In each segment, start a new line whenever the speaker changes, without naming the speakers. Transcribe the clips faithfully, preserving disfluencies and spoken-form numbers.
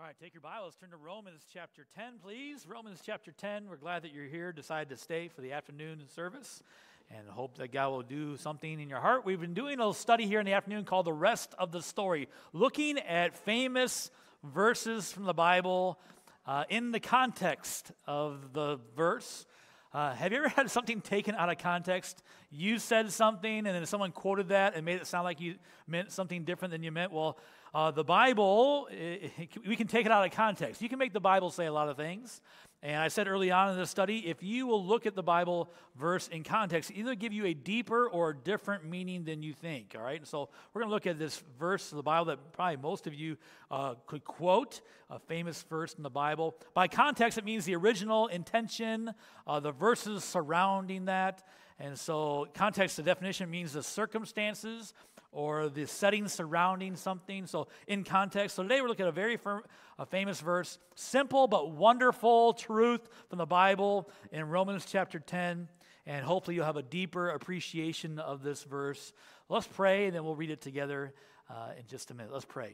All right, take your Bibles, turn to Romans chapter ten, please. Romans chapter ten. We're glad that you're here, decided to stay for the afternoon service, and hope that God will do something in your heart. We've been doing a little study here in the afternoon called The Rest of the Story, looking at famous verses from the Bible uh, in the context of the verse. Uh, have you ever had something taken out of context? You said something, and then someone quoted that and made it sound like you meant something different than you meant? Well, uh, the Bible, it, it, we can take it out of context. You can make the Bible say a lot of things. And I said early on in the study, if you will look at the Bible verse in context, either give you a deeper or a different meaning than you think, all right? And so we're going to look at this verse of the Bible that probably most of you uh, could quote, a famous verse in the Bible. By context, it means the original intention, uh, the verses surrounding that. And so context, the definition means the circumstances or the setting surrounding something. So in context. So today we're looking at a very firm, a famous verse, simple but wonderful truth from the Bible in Romans chapter ten. And hopefully you'll have a deeper appreciation of this verse. Let's pray, and then we'll read it together uh, in just a minute. Let's pray.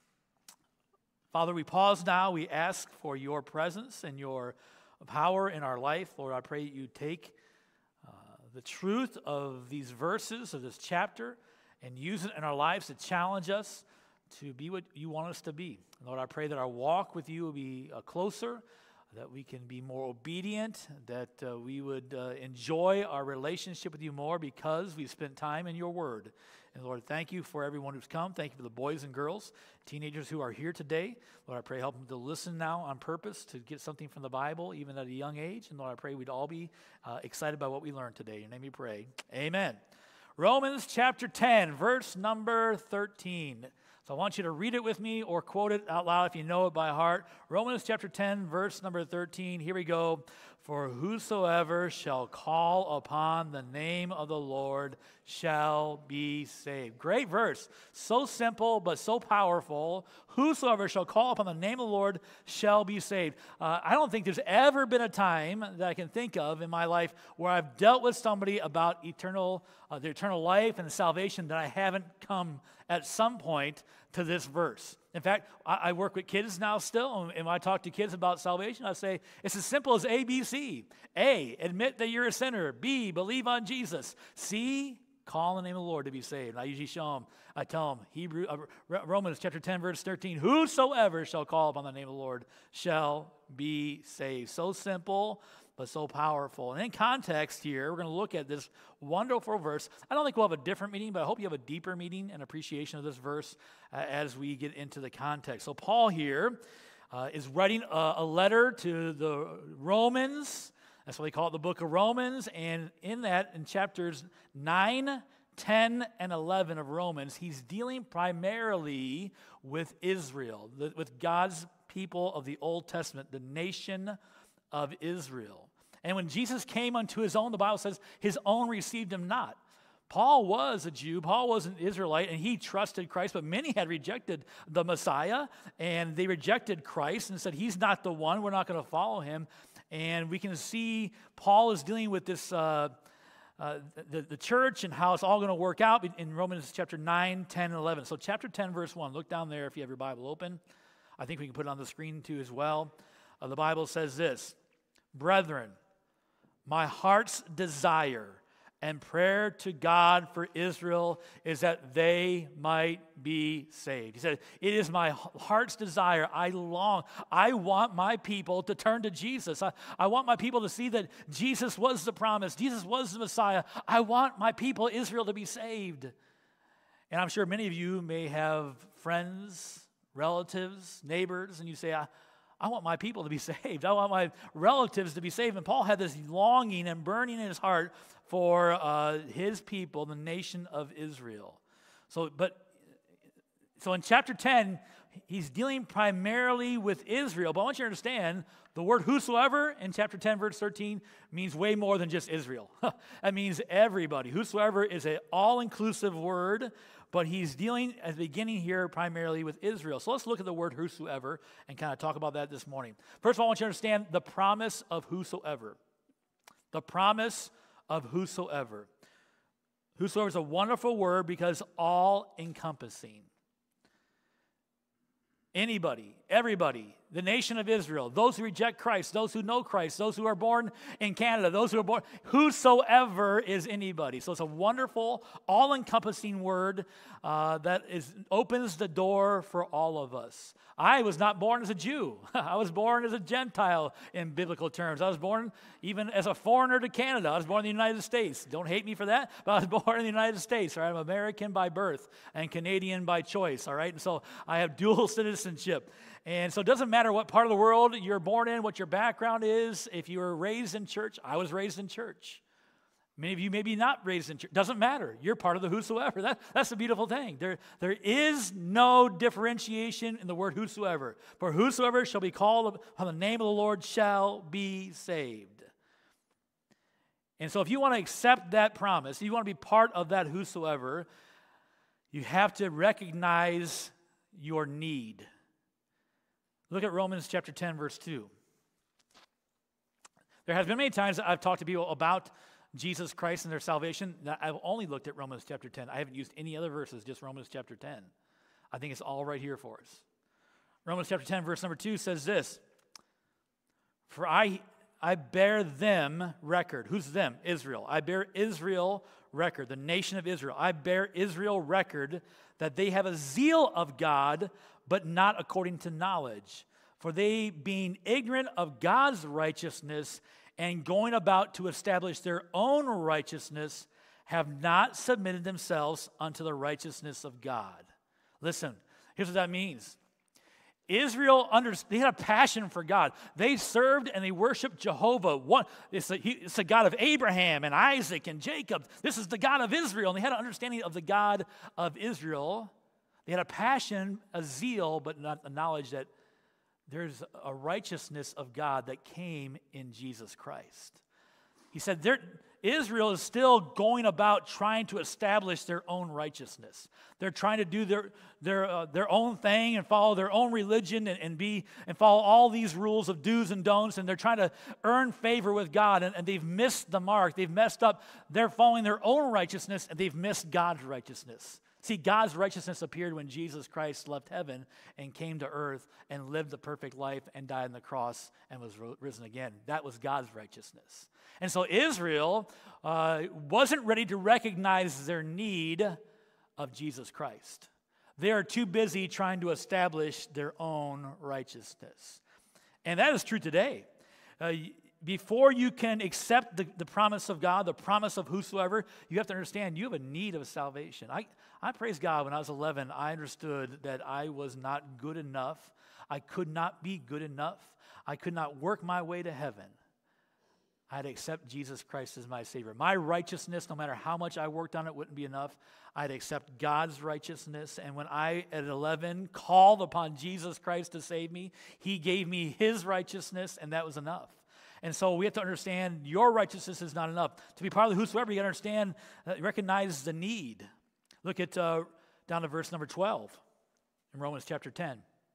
Father, we pause now. We ask for your presence and your power in our life. Lord, I pray you take uh, the truth of these verses, of this chapter, and use it in our lives to challenge us to be what you want us to be. Lord, I pray that our walk with you will be uh, closer, that we can be more obedient, that uh, we would uh, enjoy our relationship with you more because we've spent time in your word. And Lord, thank you for everyone who's come. Thank you for the boys and girls, teenagers who are here today. Lord, I pray help them to listen now on purpose, to get something from the Bible, even at a young age. And Lord, I pray we'd all be uh, excited by what we learned today. In your name we pray. Amen. Romans chapter ten, verse number thirteen. So I want you to read it with me or quote it out loud if you know it by heart. Romans chapter ten, verse number thirteen. Here we go. For whosoever shall call upon the name of the Lord shall be saved. Great verse. So simple, but so powerful. Whosoever shall call upon the name of the Lord shall be saved. Uh, I don't think there's ever been a time that I can think of in my life where I've dealt with somebody about eternal, uh, the eternal life and salvation that I haven't come at some point to this verse. In fact, I, I work with kids now still, and when I talk to kids about salvation, I say, it's as simple as A, B, C. A, admit that you're a sinner. B, believe on Jesus. C, call on the name of the Lord to be saved. I usually show them, I tell them, Hebrew, uh, Romans chapter ten, verse thirteen, whosoever shall call upon the name of the Lord shall be saved. So simple, but so powerful. And in context here, we're going to look at this wonderful verse. I don't think we'll have a different meaning, but I hope you have a deeper meaning and appreciation of this verse uh, as we get into the context. So Paul here uh, is writing a, a letter to the Romans. That's why they call it the book of Romans. And in that, in chapters nine, ten, and eleven of Romans, he's dealing primarily with Israel, the, with God's people of the Old Testament, the nation of Israel. And when Jesus came unto his own, the Bible says his own received him not. Paul was a Jew. Paul was an Israelite, and he trusted Christ, but many had rejected the Messiah, and they rejected Christ and said, he's not the one. We're not going to follow him. And we can see Paul is dealing with this, uh, uh, the, the church and how it's all going to work out in Romans chapter nine, ten, and eleven. So chapter ten, verse one. Look down there if you have your Bible open. I think we can put it on the screen too as well. Uh, the Bible says this, brethren, my heart's desire and prayer to God for Israel is that they might be saved. He said, it is my heart's desire. I long, I want my people to turn to Jesus. I, I want my people to see that Jesus was the promise. Jesus was the Messiah. I want my people, Israel, to be saved. And I'm sure many of you may have friends, relatives, neighbors, and you say, I, I want my people to be saved. I want my relatives to be saved. And Paul had this longing and burning in his heart for uh, his people, the nation of Israel. So, but, so in chapter ten, he's dealing primarily with Israel. But I want you to understand, the word whosoever in chapter ten, verse thirteen, means way more than just Israel. That means everybody. Whosoever is an all-inclusive word, but he's dealing at the beginning here primarily with Israel. So let's look at the word whosoever and kind of talk about that this morning. First of all, I want you to understand the promise of whosoever. The promise of whosoever. Whosoever is a wonderful word because all-encompassing. Anybody, everybody, the nation of Israel, those who reject Christ, those who know Christ, those who are born in Canada, those who are born, whosoever is anybody. So it's a wonderful, all-encompassing word uh, that is opens the door for all of us. I was not born as a Jew. I was born as a Gentile in biblical terms. I was born even as a foreigner to Canada. I was born in the United States. Don't hate me for that, but I was born in the United States. All right? I'm American by birth and Canadian by choice. All right, and so I have dual citizenship. And so it doesn't matter what part of the world you're born in, what your background is. If you were raised in church, I was raised in church. Many of you may be not raised in church. Doesn't matter. You're part of the whosoever. That, that's the beautiful thing. There, there is no differentiation in the word whosoever. For whosoever shall be called upon the name of the Lord shall be saved. And so if you want to accept that promise, if you want to be part of that whosoever, you have to recognize your need. Look at Romans chapter ten, verse two. There has been many times that I've talked to people about Jesus Christ and their salvation. I've only looked at Romans chapter ten. I haven't used any other verses, just Romans chapter ten. I think it's all right here for us. Romans chapter ten, verse number two says this, For I, I bear them record. Who's them? Israel. I bear Israel record, the nation of Israel. I bear Israel record that they have a zeal of God, but not according to knowledge. For they, being ignorant of God's righteousness and going about to establish their own righteousness, have not submitted themselves unto the righteousness of God. Listen, here's what that means. Israel, under, they had a passion for God. They served and they worshiped Jehovah. One, it's, a, he, it's the God of Abraham and Isaac and Jacob. This is the God of Israel. And they had an understanding of the God of Israel. They had a passion, a zeal, but not the knowledge that there's a righteousness of God that came in Jesus Christ. He said Israel is still going about trying to establish their own righteousness. They're trying to do their their uh, their own thing and follow their own religion and, and be and follow all these rules of do's and don'ts, and they're trying to earn favor with God, and, and they've missed the mark. They've messed up. They're following their own righteousness, and they've missed God's righteousness. See, God's righteousness appeared when Jesus Christ left heaven and came to earth and lived the perfect life and died on the cross and was risen again. That was God's righteousness. And so Israel uh, wasn't ready to recognize their need of Jesus Christ. They are too busy trying to establish their own righteousness. And that is true today. Uh, Before you can accept the, the promise of God, the promise of whosoever, you have to understand you have a need of salvation. I, I praise God, when I was eleven, I understood that I was not good enough. I could not be good enough. I could not work my way to heaven. I had to accept Jesus Christ as my Savior. My righteousness, no matter how much I worked on it, wouldn't be enough. I had to accept God's righteousness. And when I, at eleven, called upon Jesus Christ to save me, He gave me His righteousness, and that was enough. And so we have to understand your righteousness is not enough. To be part of the whosoever, you got to understand, uh, recognize the need. Look at uh, down to verse number twelve in Romans chapter ten.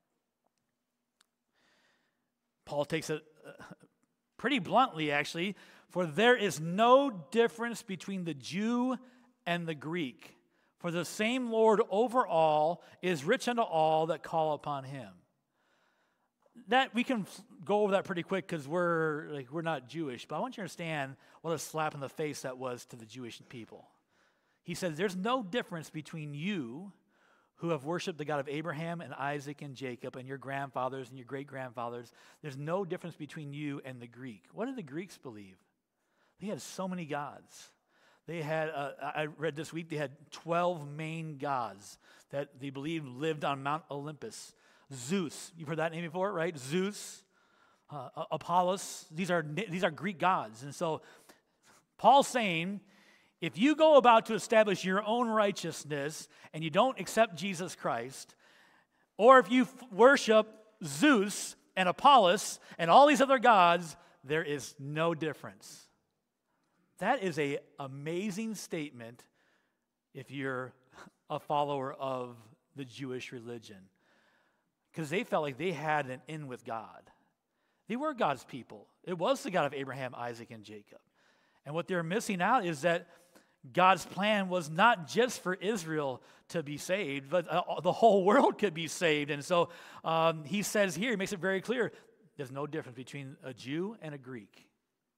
Paul takes it uh, pretty bluntly, actually. For there is no difference between the Jew and the Greek. For the same Lord over all is rich unto all that call upon Him. That we can go over that pretty quick because we're like we're not Jewish, but I want you to understand what a slap in the face that was to the Jewish people. He says, "There's no difference between you, who have worshipped the God of Abraham and Isaac and Jacob, and your grandfathers and your great grandfathers. There's no difference between you and the Greek." What did the Greeks believe? They had so many gods. They had, uh, I read this week, they had twelve main gods that they believed lived on Mount Olympus. Zeus, you've heard that name before, right? Zeus, uh, Apollos, these are, these are Greek gods. And so Paul's saying, if you go about to establish your own righteousness and you don't accept Jesus Christ, or if you f- worship Zeus and Apollos and all these other gods, there is no difference. That is an amazing statement if you're a follower of the Jewish religion. Because they felt like they had an in with God. They were God's people. It was the God of Abraham, Isaac, and Jacob. And what they're missing out is that God's plan was not just for Israel to be saved, but uh, the whole world could be saved. And so um, he says here, he makes it very clear, there's no difference between a Jew and a Greek,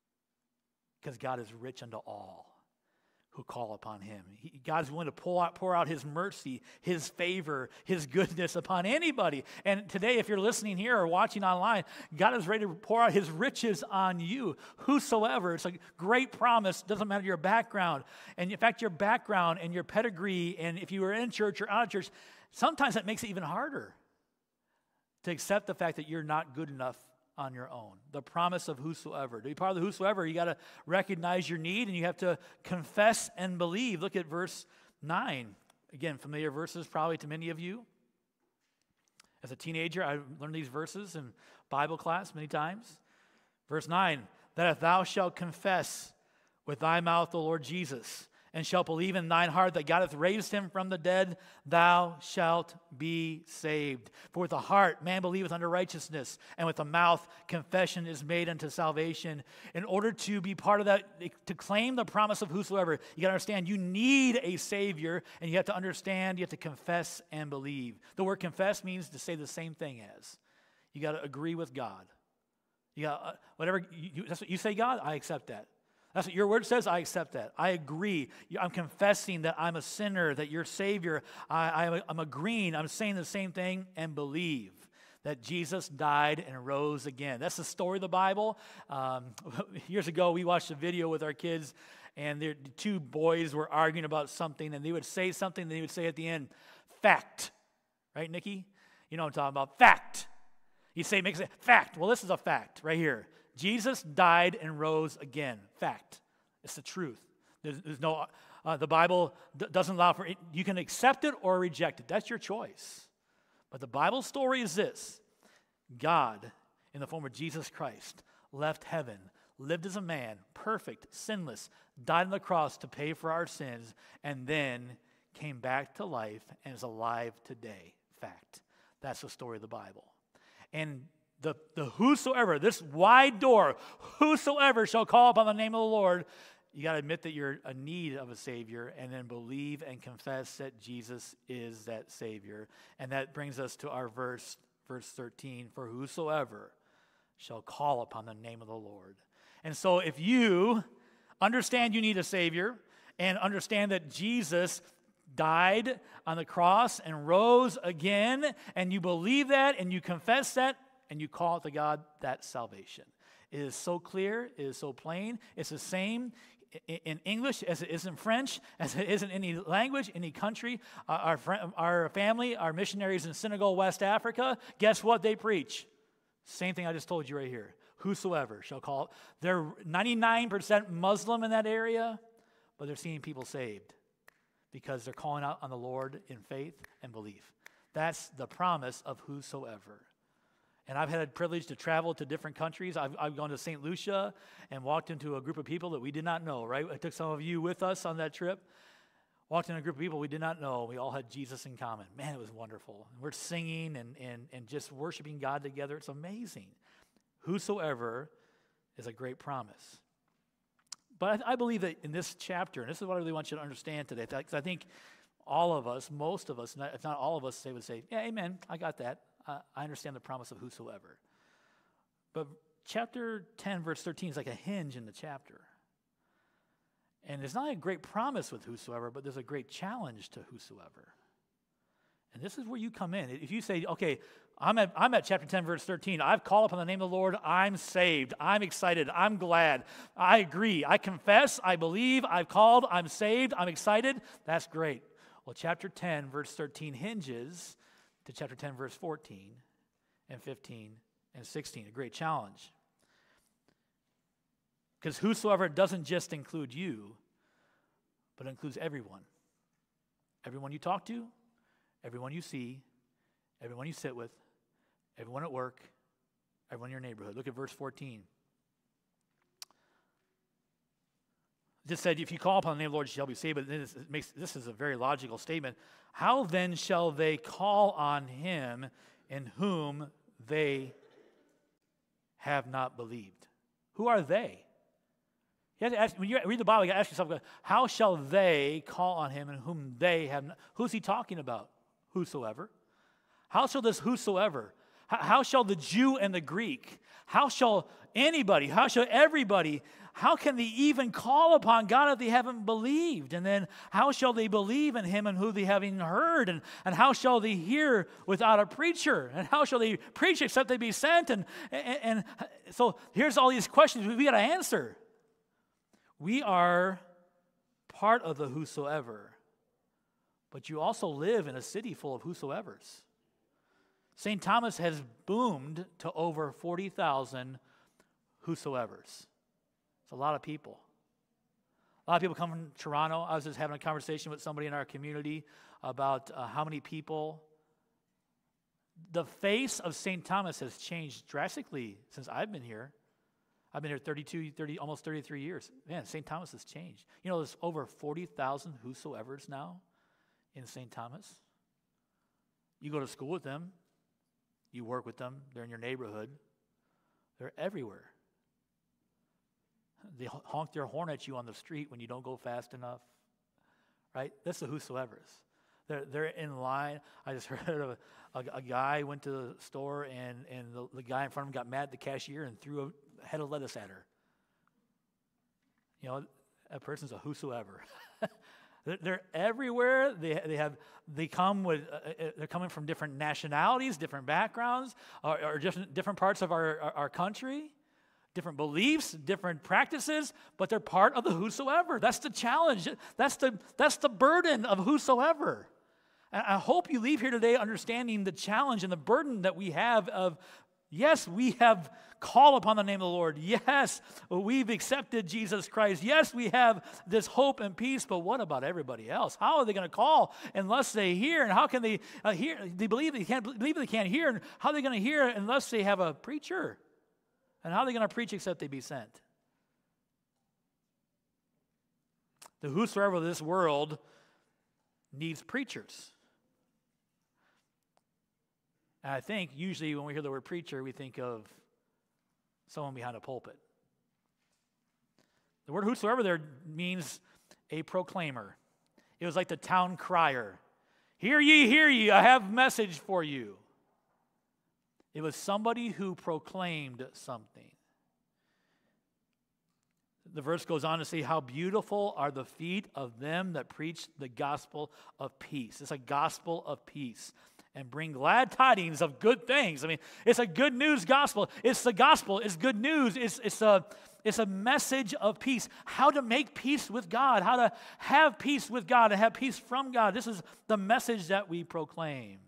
because God is rich unto all who call upon him. He, God is willing to pour out, pour out his mercy, his favor, his goodness upon anybody. And today, if you're listening here or watching online, God is ready to pour out his riches on you, whosoever. It's a great promise. Doesn't matter your background. And in fact, your background and your pedigree, and if you were in church or out of church, sometimes that makes it even harder to accept the fact that you're not good enough on your own. The promise of whosoever. To be part of the whosoever, you got to recognize your need and you have to confess and believe. Look at verse nine. Again, familiar verses probably to many of you. As a teenager, I learned these verses in Bible class many times. Verse nine, that if thou shalt confess with thy mouth the Lord Jesus, and shalt believe in thine heart that God hath raised him from the dead, thou shalt be saved. For with the heart man believeth unto righteousness, and with the mouth confession is made unto salvation. In order to be part of that, to claim the promise of whosoever, you got to understand you need a Savior, and you have to understand, you have to confess and believe. The word confess means to say the same thing as. You got to agree with God. You got uh, whatever you, you, that's what you say, God, I accept that. That's what your word says. I accept that. I agree. I'm confessing that I'm a sinner, that you're Savior. I, I'm agreeing. I'm saying the same thing and believe that Jesus died and rose again. That's the story of the Bible. Um, years ago, we watched a video with our kids, and the two boys were arguing about something, and they would say something, and they would say at the end, fact. Right, Nikki? You know what I'm talking about. Fact. You say, make it fact. Well, this is a fact right here. Jesus died and rose again. Fact. It's the truth. There's, there's no, uh, the Bible d- doesn't allow for it. You can accept it or reject it. That's your choice. But the Bible story is this. God, in the form of Jesus Christ, left heaven, lived as a man, perfect, sinless, died on the cross to pay for our sins, and then came back to life and is alive today. Fact. That's the story of the Bible. And The, the whosoever, this wide door, whosoever shall call upon the name of the Lord, you got to admit that you're in need of a Savior and then believe and confess that Jesus is that Savior. And that brings us to our verse, verse thirteen, for whosoever shall call upon the name of the Lord. And so if you understand you need a Savior and understand that Jesus died on the cross and rose again, and you believe that and you confess that, and you call it to God, that's salvation. It is so clear. It is so plain. It's the same in English as it is in French, as it is in any language, any country. Our, our family, our missionaries in Senegal, West Africa, guess what they preach? Same thing I just told you right here. Whosoever shall call it. They're ninety-nine percent Muslim in that area, but they're seeing people saved because they're calling out on the Lord in faith and belief. That's the promise of whosoever. And I've had the privilege to travel to different countries. I've, I've gone to Saint Lucia and walked into a group of people that we did not know, right? I took some of you with us on that trip. Walked in a group of people we did not know. We all had Jesus in common. Man, it was wonderful. And we're singing and, and, and just worshiping God together. It's amazing. Whosoever is a great promise. But I, I believe that in this chapter, and this is what I really want you to understand today, because I think all of us, most of us, if not all of us, they would say, yeah, amen, I got that. Uh, I understand the promise of whosoever. But chapter ten, verse thirteen is like a hinge in the chapter. And it's not a great promise with whosoever, but there's a great challenge to whosoever. And this is where you come in. If you say, okay, I'm at, I'm at chapter ten, verse thirteen. I've called upon the name of the Lord. I'm saved. I'm excited. I'm glad. I agree. I confess. I believe. I've called. I'm saved. I'm excited. That's great. Well, chapter ten, verse thirteen hinges to chapter ten, verse fourteen and fifteen and sixteen. A great challenge. Because whosoever doesn't just include you, but includes everyone. Everyone you talk to, everyone you see, everyone you sit with, everyone at work, everyone in your neighborhood. Look at verse fourteen. It just said, if you call upon the name of the Lord, you shall be saved. But this, makes, this is a very logical statement. How then shall they call on him in whom they have not believed? Who are they? You have to ask, when you read the Bible, you got to ask yourself, how shall they call on him in whom they have not? Who's he talking about? Whosoever. How shall this whosoever? How, how shall the Jew and the Greek? How shall anybody? How shall everybody? How can they even call upon God if they haven't believed? And then how shall they believe in him and who they haven't heard? And, and how shall they hear without a preacher? And how shall they preach except they be sent? And, and, and so here's all these questions we got to answer. We are part of the whosoever, but you also live in a city full of whosoevers. Saint Thomas has boomed to over forty thousand whosoevers. It's a lot of people. A lot of people come from Toronto. I was just having a conversation with somebody in our community about uh, how many people. The face of Saint Thomas has changed drastically since I've been here. I've been here thirty-two, thirty, almost thirty-three years. Man, Saint Thomas has changed. You know, there's over forty thousand whosoevers now in Saint Thomas. You go to school with them. You work with them. They're in your neighborhood. They're everywhere. They honk their horn at you on the street when you don't go fast enough. Right? That's the whosoevers. They're, they're in line. I just heard of a, a, a guy went to the store and, and the, the guy in front of him got mad at the cashier and threw a head of lettuce at her. You know, that person's a whosoever. they're, they're everywhere. They they have they come with uh, they're coming from different nationalities, different backgrounds, or, or different different parts of our, our our country, different beliefs, different practices, but they're part of the whosoever. That's the challenge. That's the that's the burden of whosoever. And I hope you leave here today understanding the challenge and the burden that we have of, yes, we have called upon the name of the Lord. Yes, we've accepted Jesus Christ. Yes, we have this hope and peace, but what about everybody else? How are they going to call unless they hear? And how can they uh, hear? They believe they can't believe they can't hear. And how are they going to hear unless they have a preacher? And how are they going to preach except they be sent? The whosoever of this world needs preachers. And I think usually when we hear the word preacher, we think of someone behind a pulpit. The word whosoever there means a proclaimer. It was like the town crier. Hear ye, hear ye, I have a message for you. It was somebody who proclaimed something. The verse goes on to say, how beautiful are the feet of them that preach the gospel of peace. It's a gospel of peace. And bring glad tidings of good things. I mean, it's a good news gospel. It's the gospel. It's good news. It's, it's, a, it's a message of peace. How to make peace with God. How to have peace with God and have peace from God. This is the message that we proclaim.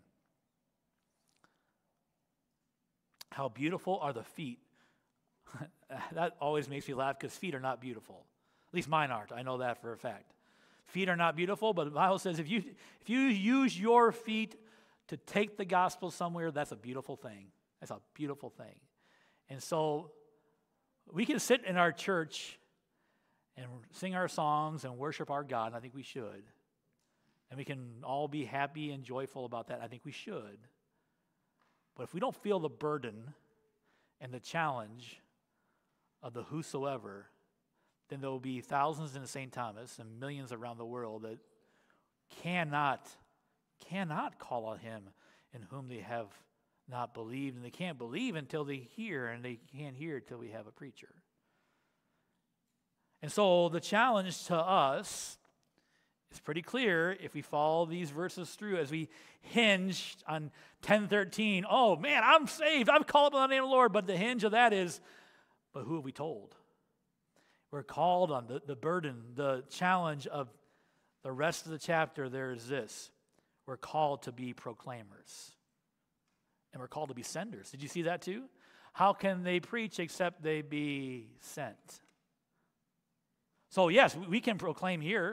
How beautiful are the feet. That always makes me laugh because feet are not beautiful. At least mine aren't. I know that for a fact. Feet are not beautiful, but the Bible says if you if you use your feet to take the gospel somewhere, that's a beautiful thing. That's a beautiful thing. And so we can sit in our church and sing our songs and worship our God, and I think we should. And we can all be happy and joyful about that. I think we should. But if we don't feel the burden and the challenge of the whosoever, then there will be thousands in Saint Thomas and millions around the world that cannot cannot call on him in whom they have not believed. And they can't believe until they hear, and they can't hear until we have a preacher. And so the challenge to us is pretty clear if we follow these verses through as we hinge on ten thirteen. Oh, man, I'm saved. I've called upon the name of the Lord. But the hinge of that is, but who have we told? We're called on the, the burden, the challenge of the rest of the chapter. There is this. We're called to be proclaimers. And we're called to be senders. Did you see that too? How can they preach except they be sent? So yes, we can proclaim here.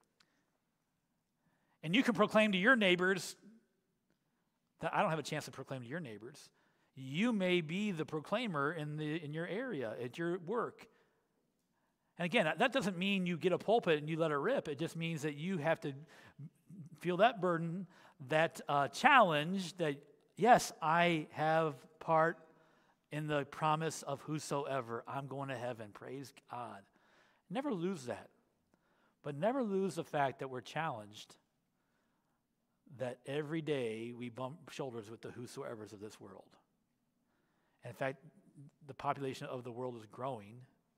And you can proclaim to your neighbors that I don't have a chance to proclaim to your neighbors. You may be the proclaimer in the in your area, at your work. And again, that doesn't mean you get a pulpit and you let it rip. It just means that you have to feel that burden, that uh, challenge that, yes, I have part in the promise of whosoever. I'm going to heaven. Praise God. Never lose that. But never lose the fact that we're challenged, that every day we bump shoulders with the whosoever's of this world. And in fact, the population of the world is growing.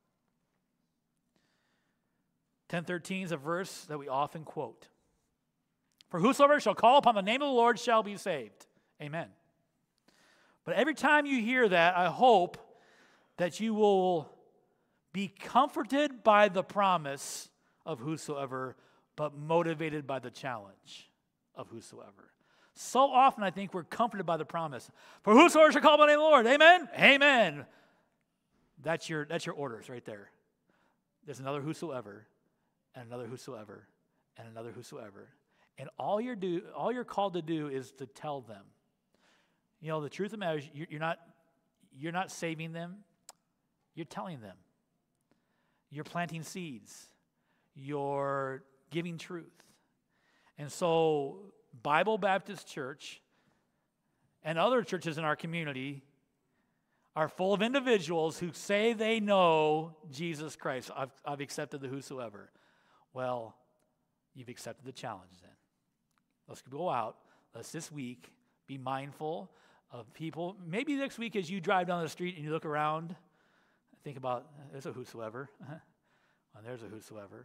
ten thirteen is a verse that we often quote. For whosoever shall call upon the name of the Lord shall be saved. Amen. But every time you hear that, I hope that you will be comforted by the promise of whosoever, but motivated by the challenge of whosoever. So often I think we're comforted by the promise. For whosoever shall call upon the name of the Lord. Amen? Amen. That's your, that's your orders right there. There's another whosoever, and another whosoever, and another whosoever. And all you're, do, all you're called to do is to tell them. You know, the truth of the matter is you're not, you're not saving them. You're telling them. You're planting seeds. You're giving truth. And so Bible Baptist Church and other churches in our community are full of individuals who say they know Jesus Christ. I've, I've accepted the whosoever. Well, you've accepted the challenge then. Let's go out. Let's this week be mindful of people. Maybe next week as you drive down the street and you look around, think about, there's a whosoever. Well, there's a whosoever.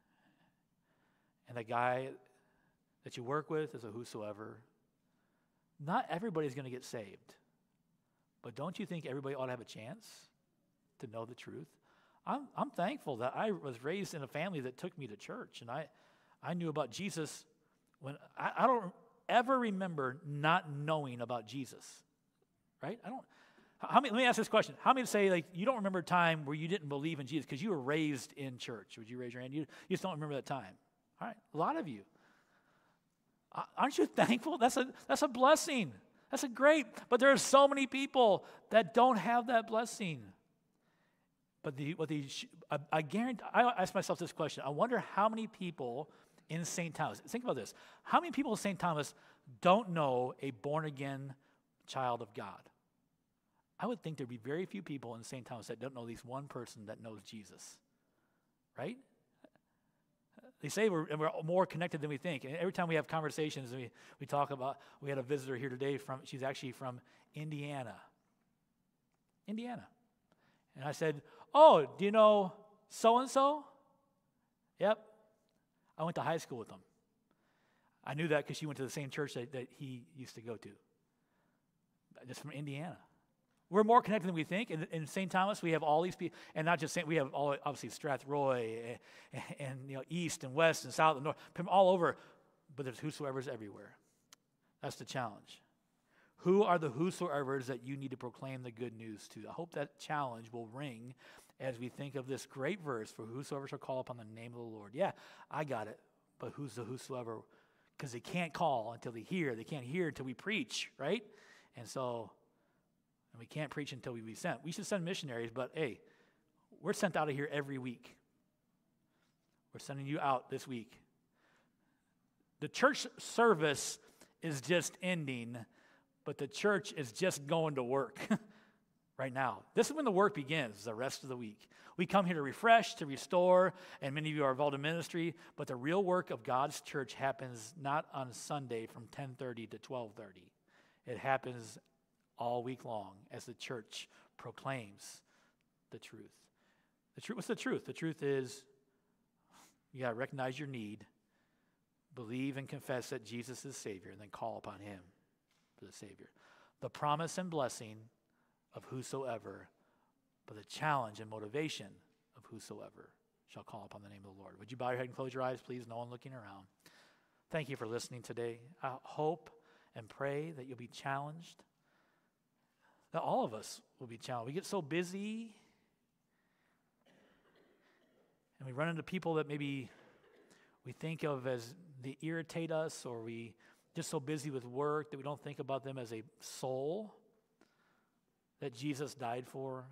And the guy that you work with is a whosoever. Not everybody's going to get saved. But don't you think everybody ought to have a chance to know the truth? I'm, I'm thankful that I was raised in a family that took me to church. And I, I knew about Jesus when I, I don't ever remember not knowing about Jesus. Right? I don't. How many, let me ask this question. How many say, like, you don't remember a time where you didn't believe in Jesus because you were raised in church? Would you raise your hand? You, you just don't remember that time. All right, a lot of you. Aren't you thankful? That's a, that's a blessing. That's a great, but there are so many people that don't have that blessing. But the, what the, I, I guarantee, I ask myself this question. I wonder how many people in Saint Thomas, think about this. How many people in Saint Thomas don't know a born-again child of God? I would think there'd be very few people in Saint Thomas that don't know at least one person that knows Jesus. Right? They say we're, we're more connected than we think. And every time we have conversations, we, we talk about, we had a visitor here today from, she's actually from Indiana. Indiana. And I said, oh, do you know so-and-so? Yep. I went to high school with them. I knew that because she went to the same church that, that he used to go to. Just from Indiana. We're more connected than we think. In, in Saint Thomas, we have all these people, and not just Saint, we have all, obviously Strathroy and, and you know east and west and south and north, all over. But there's whosoever's everywhere. That's the challenge. Who are the whosoever's that you need to proclaim the good news to? I hope that challenge will ring as we think of this great verse, for whosoever shall call upon the name of the Lord. Yeah, I got it. But who's the whosoever? Because they can't call until they hear. They can't hear until we preach, right? And so... And we can't preach until we be sent. We should send missionaries, but hey, we're sent out of here every week. We're sending you out this week. The church service is just ending, but the church is just going to work right now. This is when the work begins, the rest of the week. We come here to refresh, to restore, and many of you are involved in ministry, but the real work of God's church happens not on Sunday from ten thirty to twelve thirty. It happens all week long as the church proclaims the truth. The truth. What's the truth? The truth is you got to recognize your need, believe and confess that Jesus is Savior, and then call upon Him for the Savior. The promise and blessing of whosoever, but the challenge and motivation of whosoever shall call upon the name of the Lord. Would you bow your head and close your eyes, please? No one looking around. Thank you for listening today. I hope and pray that you'll be challenged. That all of us will be challenged. We get so busy, and we run into people that maybe we think of as they irritate us, or we just so busy with work that we don't think about them as a soul that Jesus died for,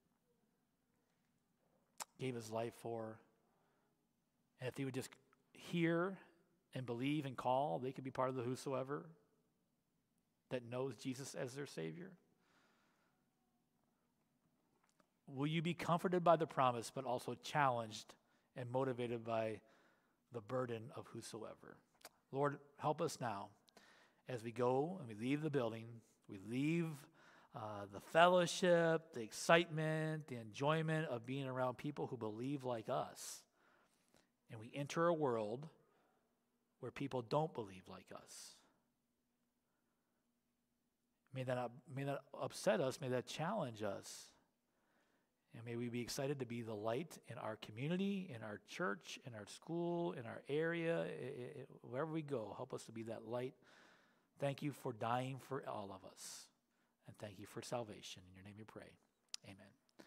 gave His life for. And if they would just hear and believe and call, they could be part of the whosoever that knows Jesus as their Savior. Will you be comforted by the promise, but also challenged and motivated by the burden of whosoever. Lord, help us now as we go and we leave the building, we leave uh, the fellowship, the excitement, the enjoyment of being around people who believe like us, and we enter a world where people don't believe like us. May that, not, may that upset us, may that challenge us, and may we be excited to be the light in our community, in our church, in our school, in our area, it, it, wherever we go. Help us to be that light. Thank you for dying for all of us. And thank you for salvation. In your name we pray. Amen.